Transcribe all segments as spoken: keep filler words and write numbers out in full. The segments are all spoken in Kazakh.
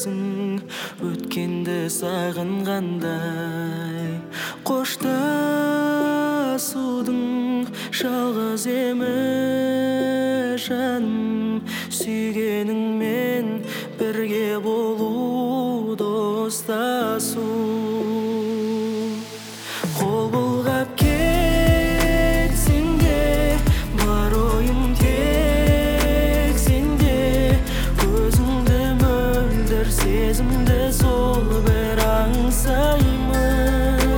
өзің өткенді сағынғандай. Қоштасудың жалғыз емес жаным, сүйгеніңмен бірге болу, достасу. Қол бұлғап кетсең де, бар ойым тек сенде. Көзіңді мөлдір сезімді сол бір аңсаймын.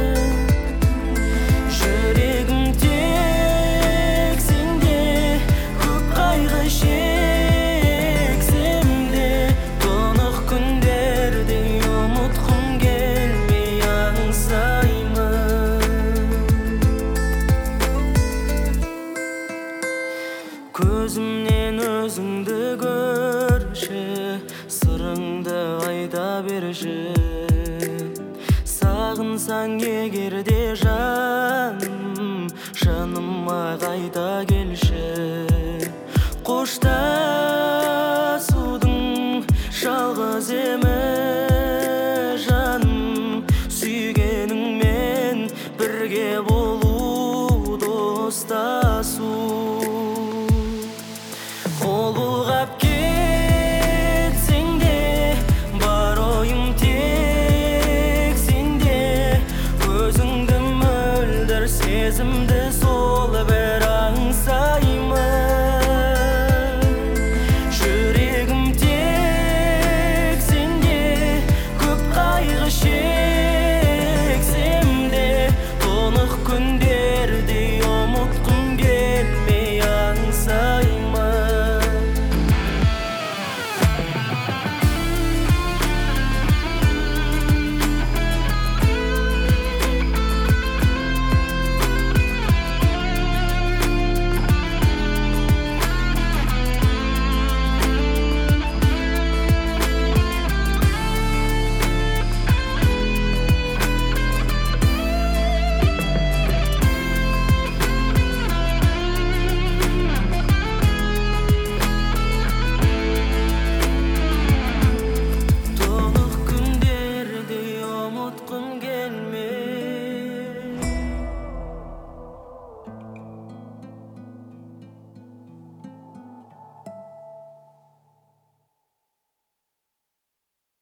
Жүрегім тек сенде, көп қайғы шексем де, тұнық күндерде ұмытқым келмей аңсаймын. Көзімнен өзіңді көрші, сырыңды айта берші. Сағынсаң егер де жаным, жаныма қайта келші. Қоштасудың жалғыз емес